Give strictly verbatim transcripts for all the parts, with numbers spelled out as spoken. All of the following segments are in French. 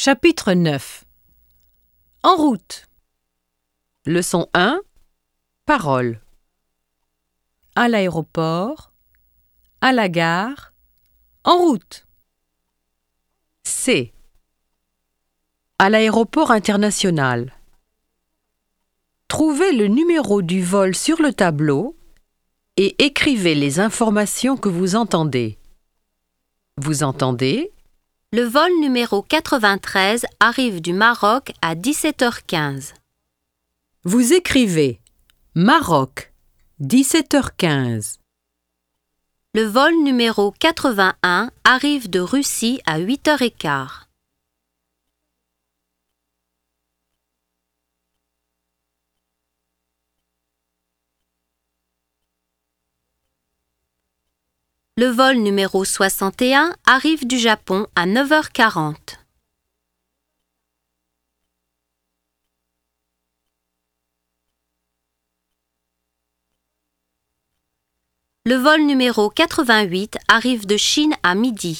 Chapitre neuf. En route. Leçon un. Paroles. À l'aéroport. À la gare. En route. C. À l'aéroport international. Trouvez le numéro du vol sur le tableau et écrivez les informations que vous entendez. Vous entendez ? Le vol numéro quatre-vingt-treize arrive du Maroc à dix-sept heures quinze. Vous écrivez Maroc, dix-sept heures quinze. Le vol numéro quatre-vingt-un arrive de Russie à huit heures quinze. Le vol numéro soixante et un arrive du Japon à neuf heures quarante. Le vol numéro quatre-vingt-huit arrive de Chine à midi.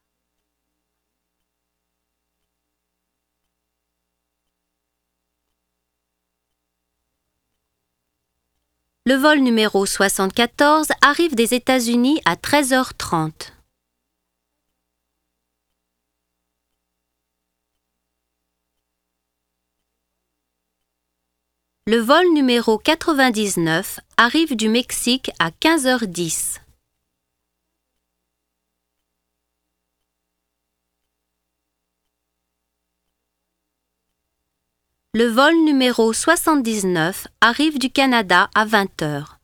Le vol numéro soixante-quatorze arrive des États-Unis à treize heures trente. Le vol numéro quatre-vingt-dix-neuf arrive du Mexique à quinze heures dix. Le vol numéro soixante-dix-neuf arrive du Canada à vingt heures.